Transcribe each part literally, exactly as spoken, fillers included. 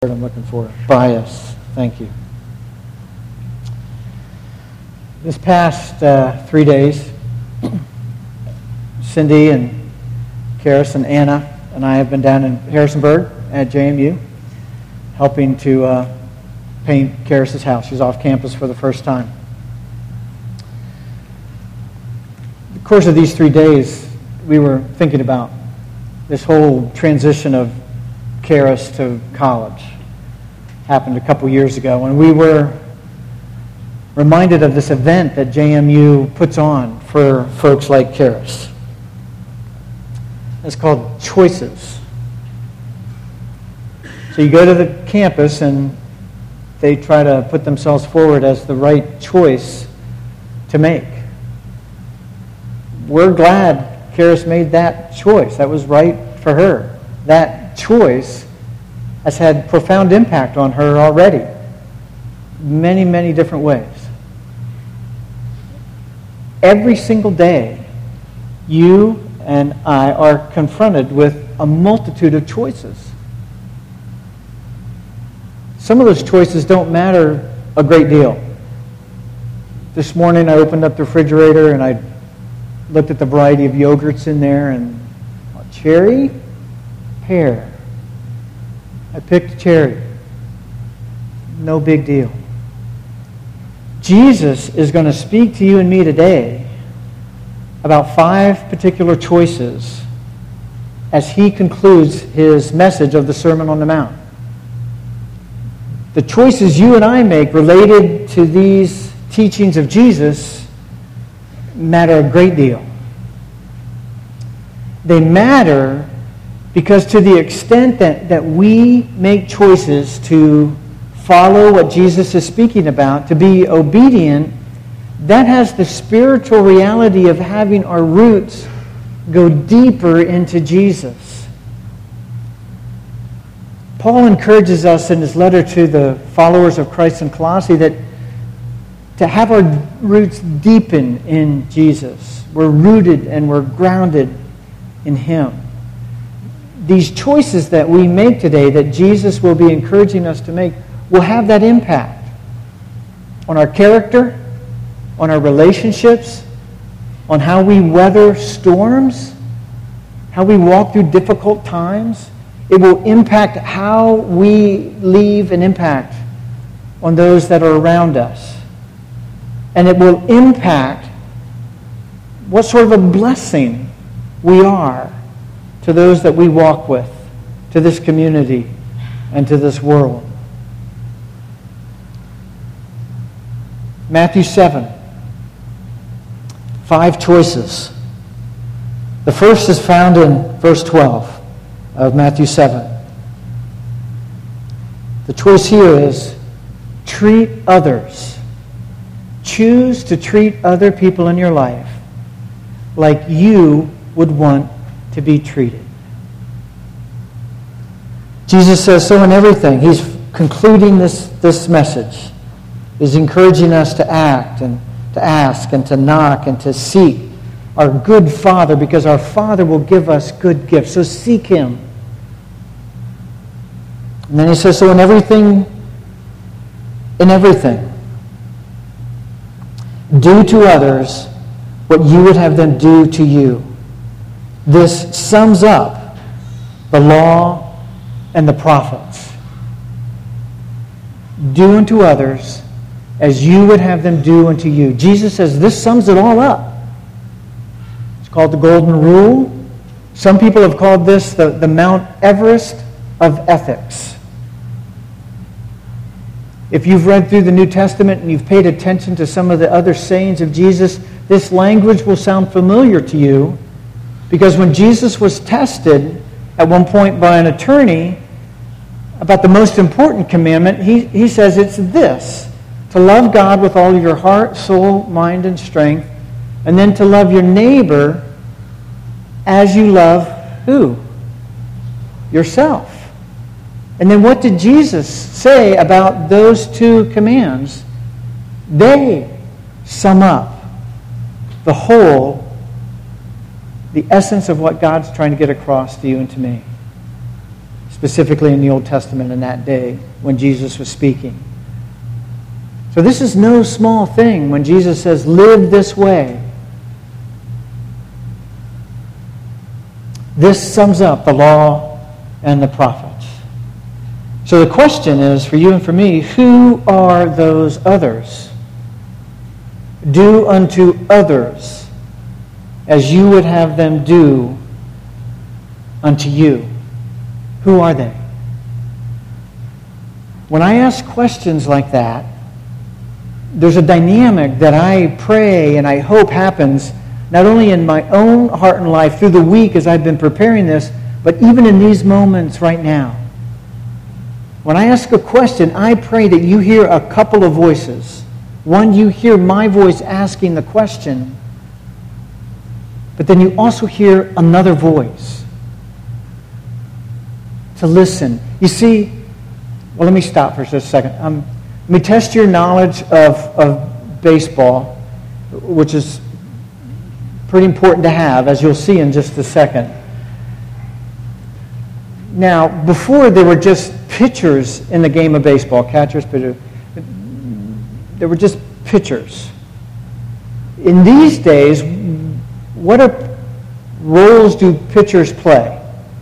I'm looking for. Bias. Thank you. This past uh, three days, Cindy and Karis and Anna and I have been down in Harrisonburg at J M U helping to uh, paint Karis' house. She's off campus for the first time. In the course of these three days, we were thinking about this whole transition of Karis to college. Happened a couple years ago, and we were reminded of this event that J M U puts on for folks like Karis. It's called Choices. So you go to the campus and they try to put themselves forward as the right choice to make. We're glad Karis made that choice. That was right for her. That choice has had profound impact on her already. Many, many different ways. Every single day, you and I are confronted with a multitude of choices. Some of those choices don't matter a great deal. This morning I opened up the refrigerator and I looked at the variety of yogurts in there and oh, cherry, pear. I picked cherry. No big deal. Jesus is going to speak to you and me today about five particular choices as he concludes his message of the Sermon on the Mount. The choices you and I make related to these teachings of Jesus matter a great deal. They matter because to the extent that, that we make choices to follow what Jesus is speaking about, to be obedient, that has the spiritual reality of having our roots go deeper into Jesus. Paul encourages us in his letter to the followers of Christ in Colossae that to have our roots deepen in Jesus. We're rooted and we're grounded in him. These choices that we make today that Jesus will be encouraging us to make will have that impact on our character, on our relationships, on how we weather storms, how we walk through difficult times. It will impact how we leave an impact on those that are around us. And it will impact what sort of a blessing we are to those that we walk with, to this community, and to this world. Matthew seven. Five choices. The first is found in verse twelve of Matthew seven. The choice here is treat others. Choose to treat other people in your life like you would want to be treated. Jesus says so in everything. He's concluding this, this message. He's encouraging us to act and to ask and to knock and to seek our good Father, because our Father will give us good gifts. So seek him. And then he says, so in everything, in everything, do to others what you would have them do to you. This sums up the law and the prophets. Do unto others as you would have them do unto you. Jesus says this sums it all up. It's called the Golden Rule. Some people have called this the, the Mount Everest of ethics. If you've read through the New Testament and you've paid attention to some of the other sayings of Jesus, this language will sound familiar to you. Because when Jesus was tested at one point by an attorney about the most important commandment, he, he says it's this: to love God with all of your heart, soul, mind, and strength, and then to love your neighbor as you love who? Yourself. And then what did Jesus say about those two commands? They sum up the whole, the essence of what God's trying to get across to you and to me. specifically in the Old Testament in that day when Jesus was speaking. So this is no small thing when Jesus says, live this way. This sums up the law and the prophets. So the question is, for you and for me, who are those others? Do unto others as you would have them do unto you. Who are they? When I ask questions like that, there's a dynamic that I pray and I hope happens not only in my own heart and life through the week as I've been preparing this, but even in these moments right now. When I ask a question, I pray that you hear a couple of voices. One, you hear my voice asking the question, but then you also hear another voice to listen. You see, well, let me stop for just a second. Um, let me test your knowledge of, of baseball, which is pretty important to have, as you'll see in just a second. Now, before there were just pitchers in the game of baseball, catchers, pitchers. There were just pitchers. In these days, what are, roles do pitchers play?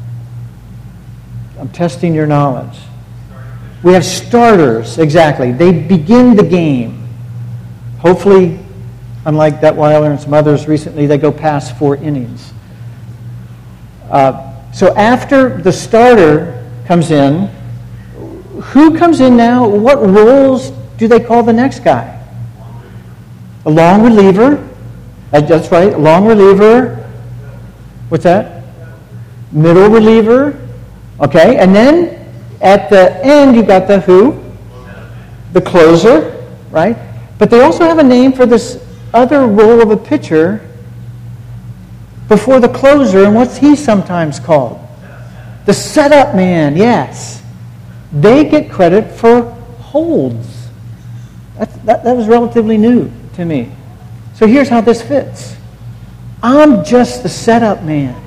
I'm testing your knowledge. We have starters, exactly. They begin the game. Hopefully, unlike Detweiler and some others recently, they go past four innings. Uh, so after the starter comes in, who comes in now? What roles do they call the next guy? A long reliever. Uh, that's right, a long reliever. What's that? Middle reliever. Okay, and then at the end you got the who? The closer, right? But they also have a name for this other role of a pitcher before the closer, and what's he sometimes called? The setup man, yes. They get credit for holds. That's, that, that was relatively new to me. So here's how this fits. I'm just the setup man.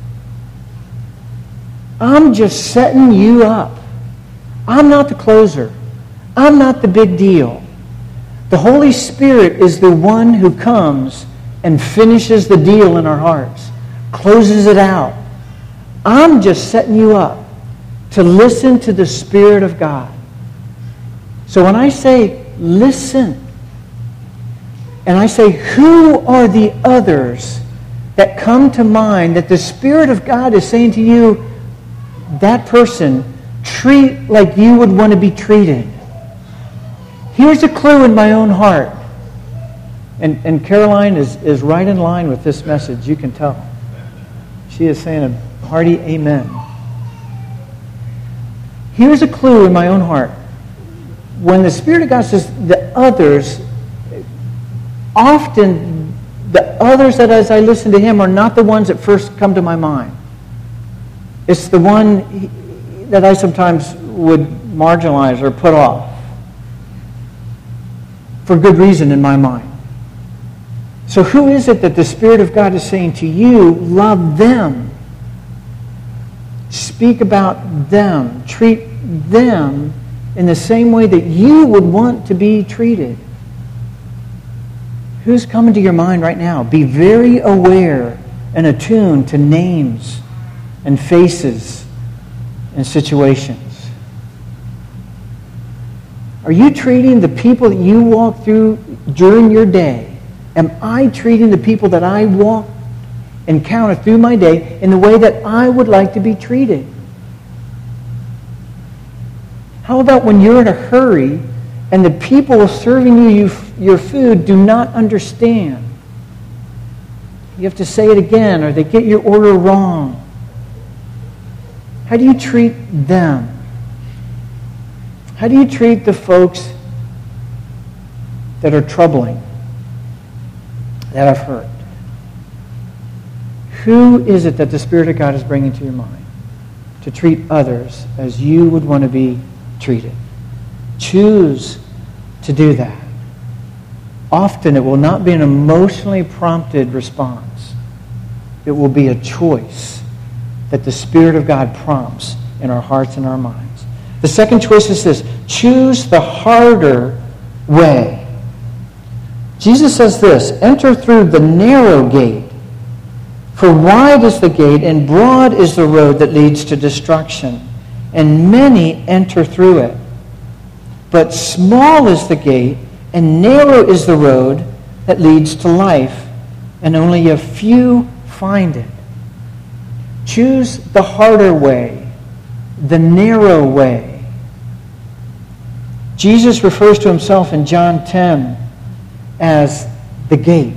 I'm just setting you up. I'm not the closer. I'm not the big deal. The Holy Spirit is the one who comes and finishes the deal in our hearts, closes it out. I'm just setting you up to listen to the Spirit of God. So when I say listen, and I say who are the others that come to mind that the Spirit of God is saying to you, that person, treat like you would want to be treated. Here's a clue in my own heart. And, and Caroline is, is right in line with this message, you can tell. She is saying a hearty amen. Here's a clue in my own heart. When the Spirit of God says the others, often the others that as I listen to Him are not the ones that first come to my mind. It's the one that I sometimes would marginalize or put off. For good reason in my mind. So who is it that the Spirit of God is saying to you, love them? Speak about them. Treat them in the same way that you would want to be treated. Who's coming to your mind right now? Be very aware and attuned to names and faces and situations. Are you treating the people that you walk through during your day? Am I treating the people that I walk, encounter through my day in the way that I would like to be treated? How about when you're in a hurry and the people serving you, you your food do not understand? You have to say it again or they get your order wrong. How do you treat them? How do you treat the folks that are troubling, that have hurt? Who is it that the Spirit of God is bringing to your mind to treat others as you would want to be treated? Choose to do that. Often it will not be an emotionally prompted response. It will be a choice that the Spirit of God prompts in our hearts and our minds. The second choice is this: choose the harder way. Jesus says this: enter through the narrow gate, for wide is the gate and broad is the road that leads to destruction, and many enter through it. But small is the gate and narrow is the road that leads to life, and only a few find it. Choose the harder way, the narrow way. Jesus refers to himself in John ten as the gate.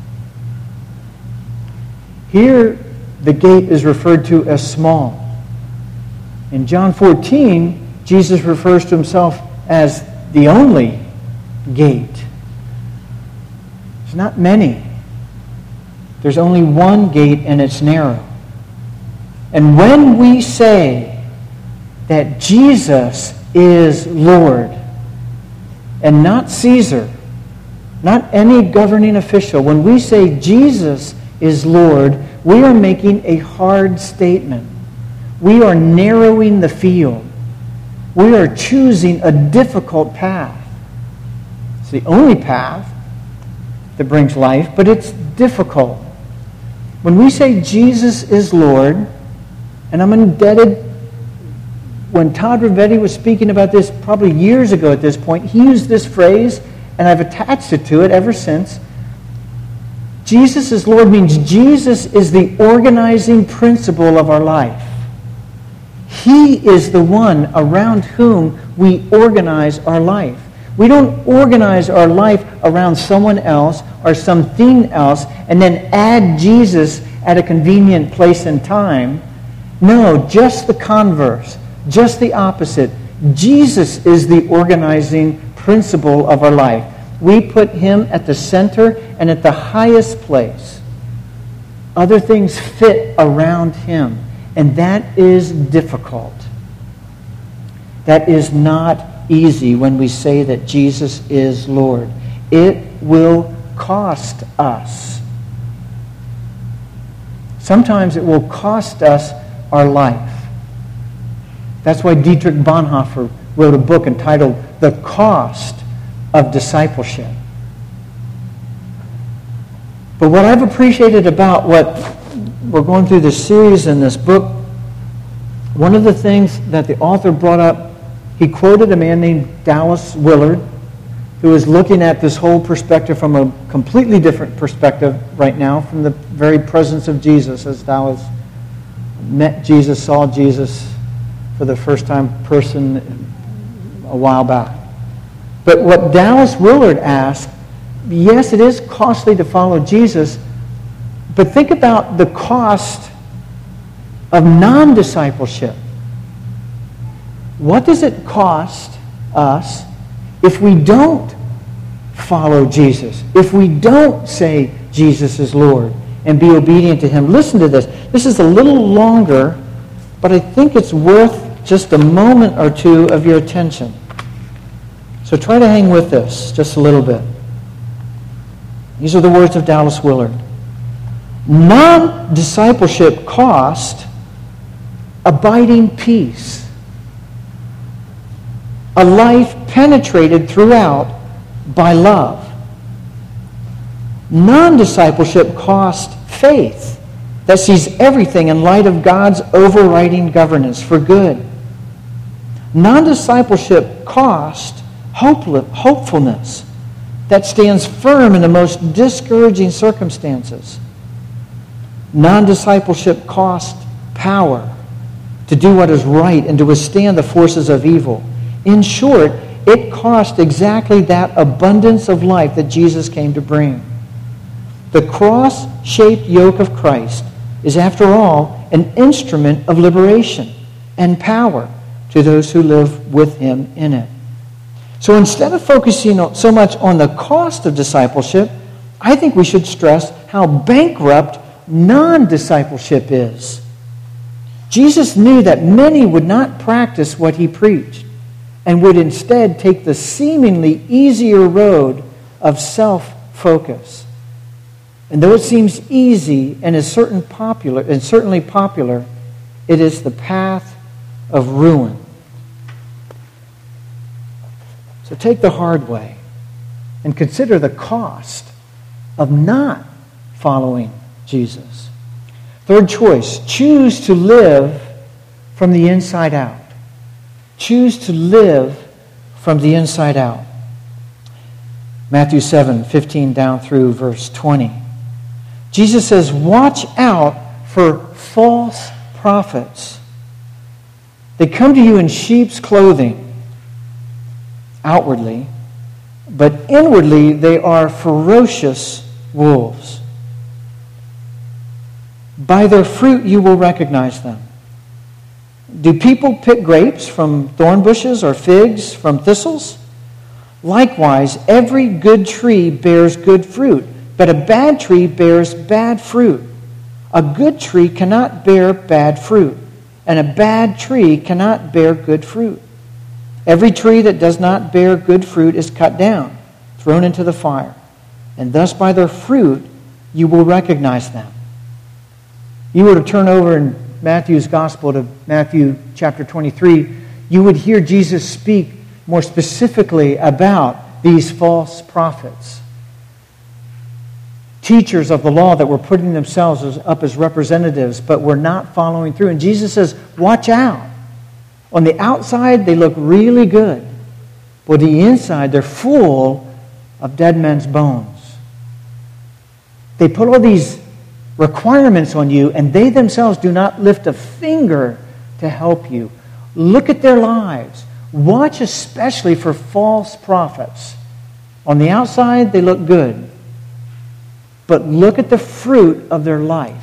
Here, the gate is referred to as small. In John fourteen, Jesus refers to himself as the only gate. There's not many. There's only one gate, and it's narrow. And when we say that Jesus is Lord, and not Caesar, not any governing official, when we say Jesus is Lord, we are making a hard statement. We are narrowing the field. We are choosing a difficult path. It's the only path that brings life, but it's difficult. When we say Jesus is Lord, and I'm indebted, when Todd Ravetti was speaking about this probably years ago at this point, he used this phrase, and I've attached it to it ever since. Jesus is Lord means Jesus is the organizing principle of our life. He is the one around whom we organize our life. We don't organize our life around someone else or something else and then add Jesus at a convenient place and time. No, just the converse, just the opposite. Jesus is the organizing principle of our life. We put him at the center and at the highest place. Other things fit around him, and that is difficult. That is not easy when we say that Jesus is Lord. It will cost us. Sometimes it will cost us our life. That's why Dietrich Bonhoeffer wrote a book entitled The Cost of Discipleship. But what I've appreciated about what we're going through this series in this book, one of the things that the author brought up, he quoted a man named Dallas Willard, who is looking at this whole perspective from a completely different perspective right now, from the very presence of Jesus, as Dallas met Jesus, saw Jesus for the first time person a while back. But what Dallas Willard asked, yes, it is costly to follow Jesus, but think about the cost of non-discipleship. What does it cost us if we don't follow Jesus? If we don't say Jesus is Lord and be obedient to him? Listen to this. This is a little longer, but I think it's worth just a moment or two of your attention. So try to hang with this just a little bit. These are the words of Dallas Willard. Non-discipleship cost abiding peace, a life penetrated throughout by love. Non-discipleship cost faith that sees everything in light of God's overriding governance for good. Non-discipleship cost hopefulness that stands firm in the most discouraging circumstances. Non-discipleship cost power to do what is right and to withstand the forces of evil. In short, it cost exactly that abundance of life that Jesus came to bring. The cross-shaped yoke of Christ is, after all, an instrument of liberation and power to those who live with him in it. So instead of focusing so much on the cost of discipleship, I think we should stress how bankrupt non-discipleship is. Jesus knew that many would not practice what he preached and would instead take the seemingly easier road of self-focus. And though it seems easy and is certain popular and certainly popular, it is the path of ruin. So take the hard way and consider the cost of not following Jesus. Third choice, choose to live from the inside out. Choose to live from the inside out. Matthew seven, fifteen down through verse twenty. Jesus says, watch out for false prophets. They come to you in sheep's clothing, outwardly, but inwardly they are ferocious wolves. By their fruit you will recognize them. Do people pick grapes from thorn bushes or figs from thistles? Likewise, every good tree bears good fruit, but a bad tree bears bad fruit. A good tree cannot bear bad fruit, and a bad tree cannot bear good fruit. Every tree that does not bear good fruit is cut down, thrown into the fire, and thus by their fruit you will recognize them. You were to turn over in Matthew's Gospel to Matthew chapter twenty-three, you would hear Jesus speak more specifically about these false prophets. Teachers of the law that were putting themselves as, up as representatives, but were not following through. And Jesus says, watch out. On the outside, they look really good. But the inside, they're full of dead men's bones. They put all these requirements on you, and they themselves do not lift a finger to help you. Look at their lives. Watch especially for false prophets. On the outside, they look good. But look at the fruit of their life.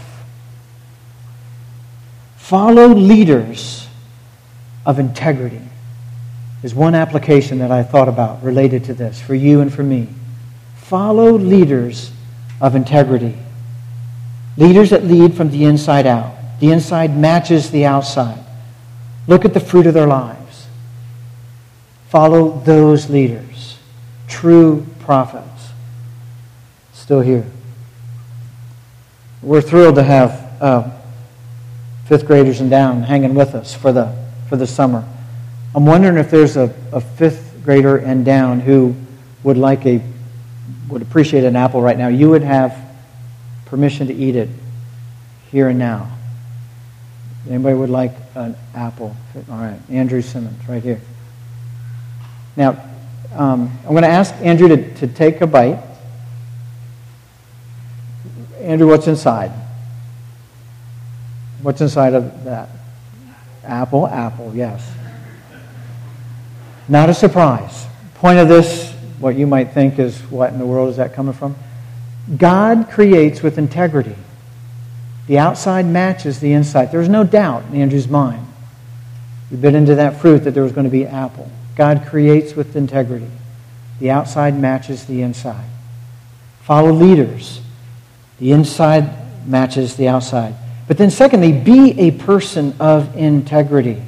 Follow leaders of integrity is one application that I thought about related to this for you and for me. Follow leaders of integrity. Leaders that lead from the inside out. The inside matches the outside. Look at the fruit of their lives. Follow those leaders. True prophets. Still here. We're thrilled to have uh, fifth graders and down hanging with us for the for the summer. I'm wondering if there's a, a fifth grader and down who would like a would appreciate an apple right now. You would have permission to eat it here and now. Anybody would like an apple? All right, Andrew Simmons, right here. Now, um, I'm going to ask Andrew to, to take a bite. Andrew, what's inside? What's inside of that? Apple, apple, yes. Not a surprise. Point of this, what you might think is, what in the world is that coming from? God creates with integrity. The outside matches the inside. There's no doubt in Andrew's mind. We bit into that fruit that there was going to be apple. God creates with integrity. The outside matches the inside. Follow leaders. The inside matches the outside. But then secondly, be a person of integrity.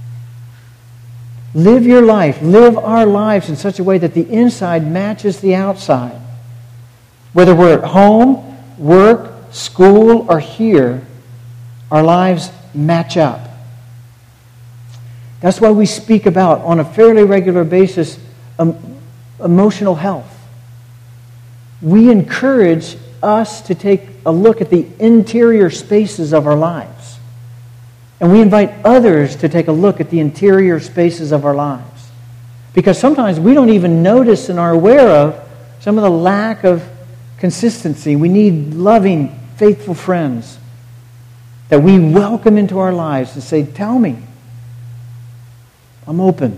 Live your life. Live our lives in such a way that the inside matches the outside. Whether we're at home, work, school, or here, our lives match up. That's why we speak about, on a fairly regular basis, um, emotional health. We encourage us to take a look at the interior spaces of our lives. And we invite others to take a look at the interior spaces of our lives. Because sometimes we don't even notice and are aware of some of the lack of consistency. We need loving, faithful friends that we welcome into our lives and say, tell me. I'm open.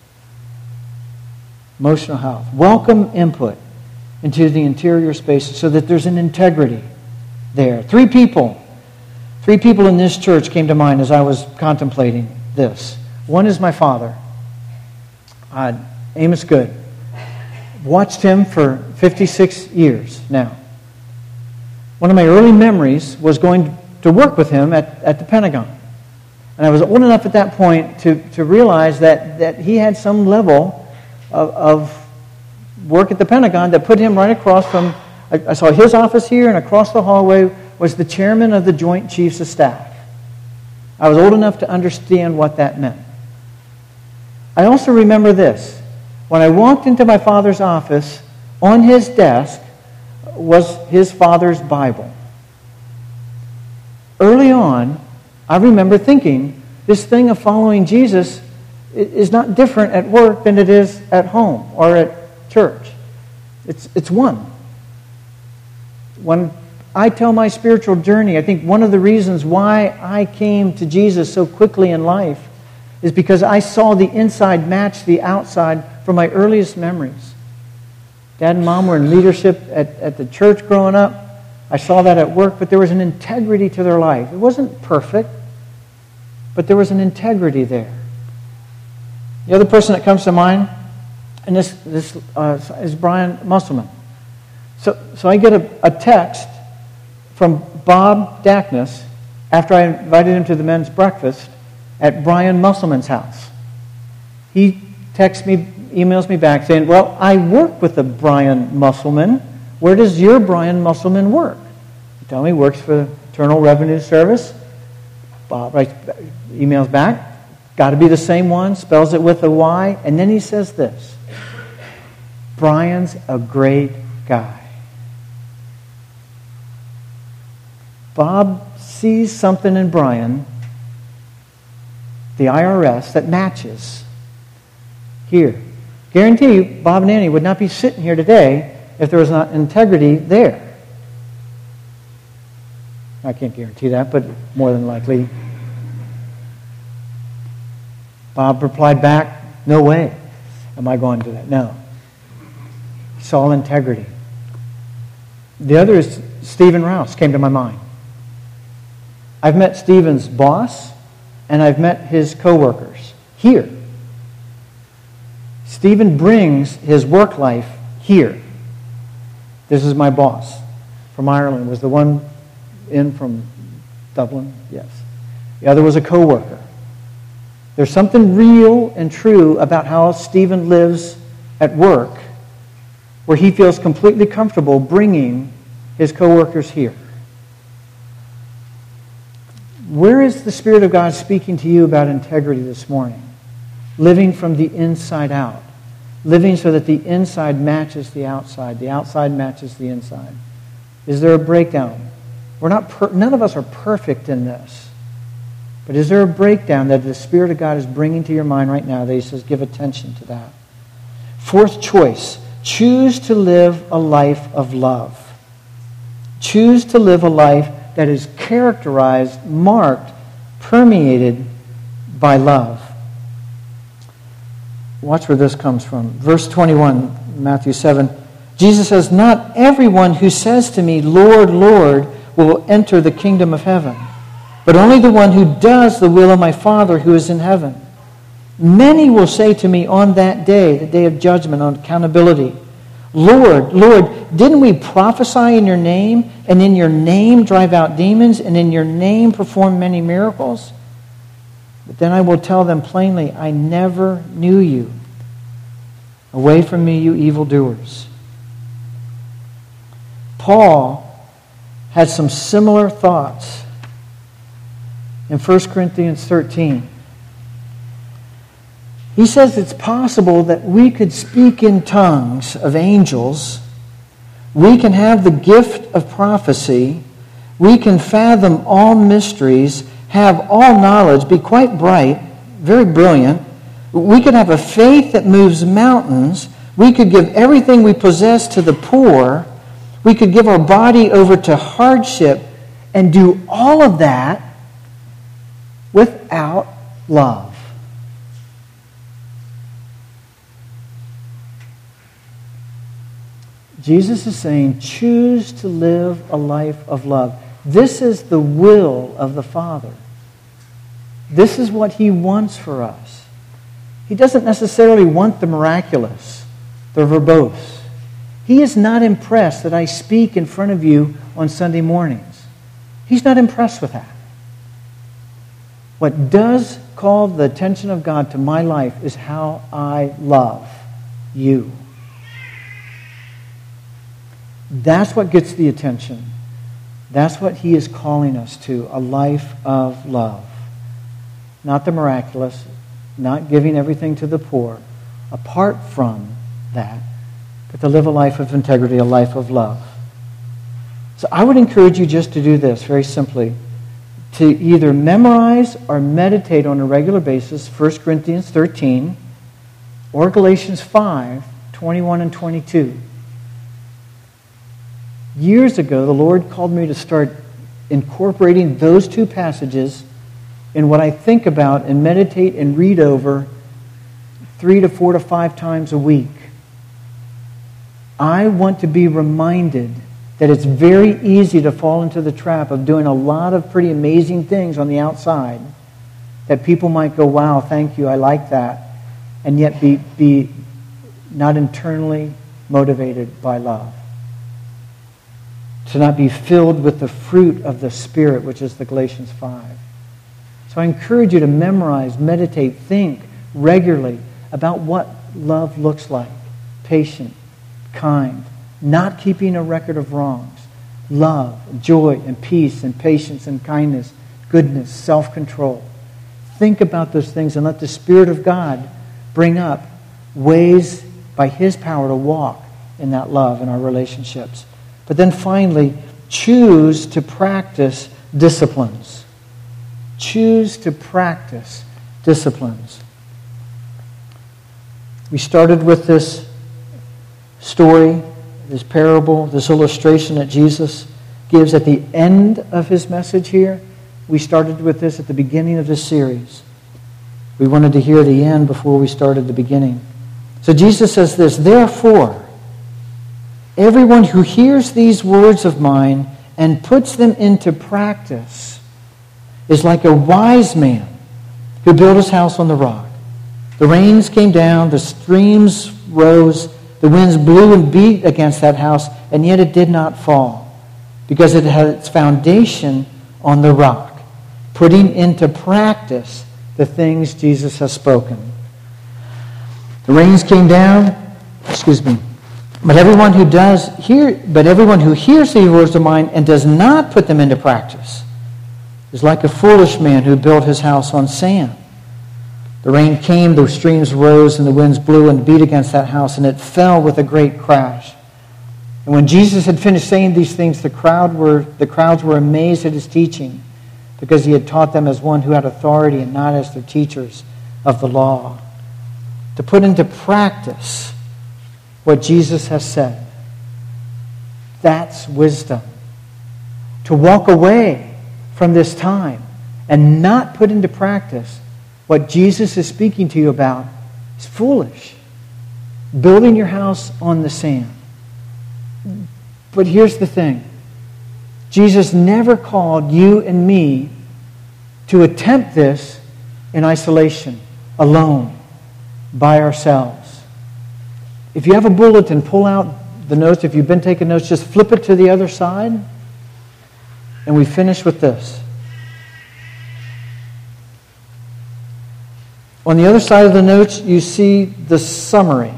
Emotional health. Welcome input into the interior spaces so that there's an integrity there. Three people. Three people in this church came to mind as I was contemplating this. One is my father, uh, Amos Good. Watched him for fifty-six years now. One of my early memories was going to work with him at, at the Pentagon. And I was old enough at that point to, to realize that, that he had some level of, of work at the Pentagon that put him right across from, I, I saw his office here, and across the hallway was the chairman of the Joint Chiefs of Staff. I was old enough to understand what that meant. I also remember this. When I walked into my father's office, on his desk was his father's Bible. Early on, I remember thinking, this thing of following Jesus is not different at work than it is at home or at church. It's, it's one. When I tell my spiritual journey, I think one of the reasons why I came to Jesus so quickly in life is because I saw the inside match the outside from my earliest memories. Dad and Mom were in leadership at, at the church growing up. I saw that at work, but there was an integrity to their life. It wasn't perfect, but there was an integrity there. The other person that comes to mind, and this, this uh, is Brian Musselman. So, so I get a, a text from Bob Dackness after I invited him to the men's breakfast at Brian Musselman's house. He texts me, emails me back saying, well, I work with a Brian Musselman. Where does your Brian Musselman work? He told me he works for the Internal Revenue Service. Bob writes, emails back, got to be the same one, spells it with a Y, and then he says this, Brian's a great guy. Bob sees something in Brian, the I R S, that matches here. Guarantee you, Bob and Annie would not be sitting here today if there was not integrity there. I can't guarantee that, but more than likely. Bob replied back, no way am I going to do that. No. It's all integrity. The other is Stephen Rouse came to my mind. I've met Stephen's boss, and I've met his co-workers here. Stephen brings his work life here. This is my boss from Ireland. Was the one in from Dublin? Yes. The other was a co-worker. There's something real and true about how Stephen lives at work where he feels completely comfortable bringing his co-workers here. Where is the Spirit of God speaking to you about integrity this morning? Living from the inside out. Living so that the inside matches the outside. The outside matches the inside. Is there a breakdown? We're not per- none of us are perfect in this. But is there a breakdown that the Spirit of God is bringing to your mind right now that He says, give attention to that? Fourth choice, choose to live a life of love. Choose to live a life that is characterized, marked, permeated by love. Watch where this comes from. Verse twenty-one, Matthew seven. Jesus says, not everyone who says to me, Lord, Lord, will enter the kingdom of heaven, but only the one who does the will of my Father who is in heaven. Many will say to me on that day, the day of judgment, on accountability, Lord, Lord, didn't we prophesy in your name, and in your name drive out demons, and in your name perform many miracles? But then I will tell them plainly, I never knew you. Away from me, you evildoers. Paul had some similar thoughts in First Corinthians thirteen. He says it's possible that we could speak in tongues of angels. We can have the gift of prophecy. We can fathom all mysteries, have all knowledge, be quite bright, very brilliant. We could have a faith that moves mountains. We could give everything we possess to the poor. We could give our body over to hardship and do all of that without love. Jesus is saying, choose to live a life of love. This is the will of the Father. This is what He wants for us. He doesn't necessarily want the miraculous, the verbose. He is not impressed that I speak in front of you on Sunday mornings. He's not impressed with that. What does call the attention of God to my life is how I love you. That's what gets the attention. That's what He is calling us to, a life of love. not the miraculous, not giving everything to the poor, apart from that, but to live a life of integrity, a life of love. So I would encourage you just to do this very simply, to either memorize or meditate on a regular basis First Corinthians thirteen or Galatians five, twenty-one and twenty-two. Years ago, the Lord called me to start incorporating those two passages in what I think about and meditate and read over three to four to five times a week. I want to be reminded that it's very easy to fall into the trap of doing a lot of pretty amazing things on the outside that people might go, wow, thank you, I like that, and yet be, be not internally motivated by love. To not be filled with the fruit of the Spirit, which is the Galatians five. So I encourage you to memorize, meditate, think regularly about what love looks like. Patient, kind, not keeping a record of wrongs, love, joy, and peace, and patience, and kindness, goodness, self-control. Think about those things and let the Spirit of God bring up ways by His power to walk in that love in our relationships. But then finally, choose to practice disciplines. Choose to practice disciplines. We started with this story, this parable, this illustration that Jesus gives at the end of His message here. We started with this at the beginning of this series. We wanted to hear the end before we started the beginning. So Jesus says this, therefore, everyone who hears these words of mine and puts them into practice is like a wise man who built his house on the rock. The rains came down, the streams rose, the winds blew and beat against that house, and yet it did not fall, because it had its foundation on the rock, putting into practice the things Jesus has spoken. The rains came down, excuse me, but everyone who does hear, but everyone who hears these words of mine and does not put them into practice is like a foolish man who built his house on sand. The rain came, the streams rose, and the winds blew and beat against that house, and it fell with a great crash. And when Jesus had finished saying these things, the crowd were the crowds were amazed at His teaching, because He had taught them as one who had authority and not as their teachers of the law. To put into practice what Jesus has said. That's wisdom. To walk away from this time and not put into practice what Jesus is speaking to you about is foolish. Building your house on the sand. But here's the thing. Jesus never called you and me to attempt this in isolation, alone, by ourselves. If you have a bulletin, pull out the notes. If you've been taking notes, just flip it to the other side. And we finish with this. On the other side of the notes, you see the summary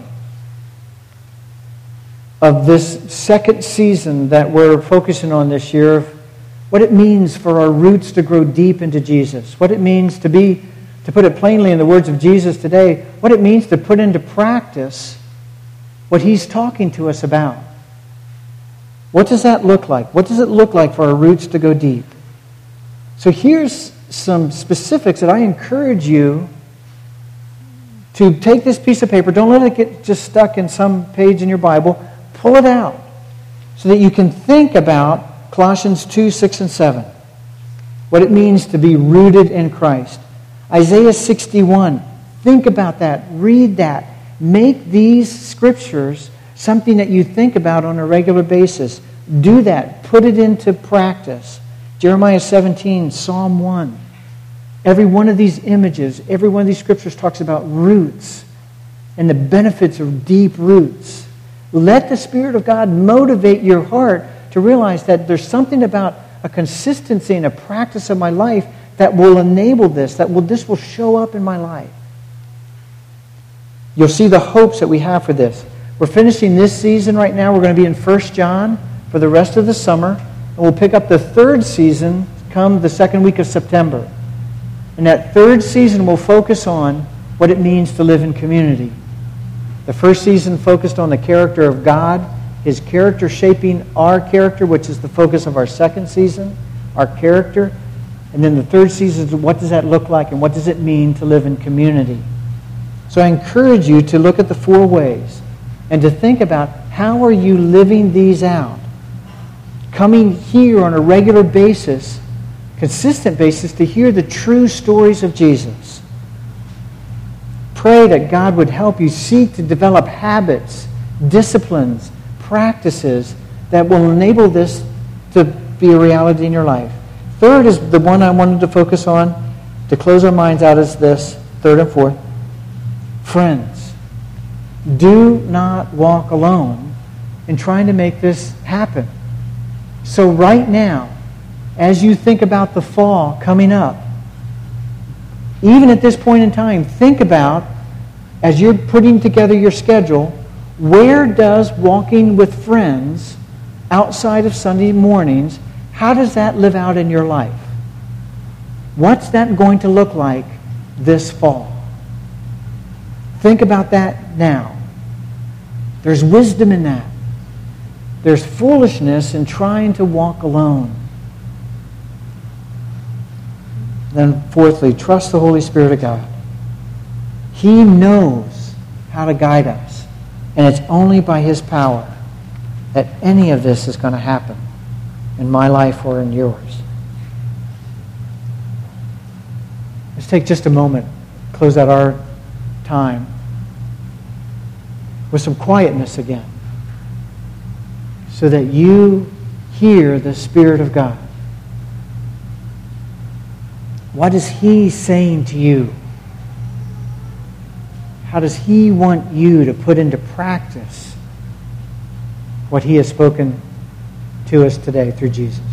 of this second season that we're focusing on this year, of what it means for our roots to grow deep into Jesus, what it means to be, to put it plainly in the words of Jesus today, what it means to put into practice what He's talking to us about. What does that look like? What does it look like for our roots to go deep? So here's some specifics that I encourage you to take this piece of paper. Don't let it get just stuck in some page in your Bible. Pull it out so that you can think about Colossians two, six, and seven. What it means to be rooted in Christ. Isaiah sixty-one. Think about that. Read that. Make these scriptures something that you think about on a regular basis. Do that. Put it into practice. Jeremiah seventeen, Psalm one. Every one of these images, every one of these scriptures talks about roots and the benefits of deep roots. Let the Spirit of God motivate your heart to realize that there's something about a consistency and a practice of my life that will enable this, that will this will show up in my life. You'll see the hopes that we have for this. We're finishing this season right now. We're going to be in First John for the rest of the summer. And we'll pick up the third season come the second week of September. And that third season will focus on what it means to live in community. The first season focused on the character of God, His character shaping our character, which is the focus of our second season, our character. And then the third season is what does that look like and what does it mean to live in community. So I encourage you to look at the four ways and to think about how are you living these out. Coming here on a regular basis, consistent basis, to hear the true stories of Jesus. Pray that God would help you seek to develop habits, disciplines, practices that will enable this to be a reality in your life. Third is the one I wanted to focus on to close our minds out is this, third and fourth. Friends, do not walk alone in trying to make this happen. So right now, as you think about the fall coming up, even at this point in time, think about, as you're putting together your schedule, where does walking with friends outside of Sunday mornings, how does that live out in your life? What's that going to look like this fall? Think about that now. There's wisdom in that. There's foolishness in trying to walk alone. Then fourthly, trust the Holy Spirit of God. He knows how to guide us. And it's only by His power that any of this is going to happen in my life or in yours. Let's take just a moment, close out our time with some quietness again, so that you hear the Spirit of God. What is He saying to you? How does He want you to put into practice what He has spoken to us today through Jesus?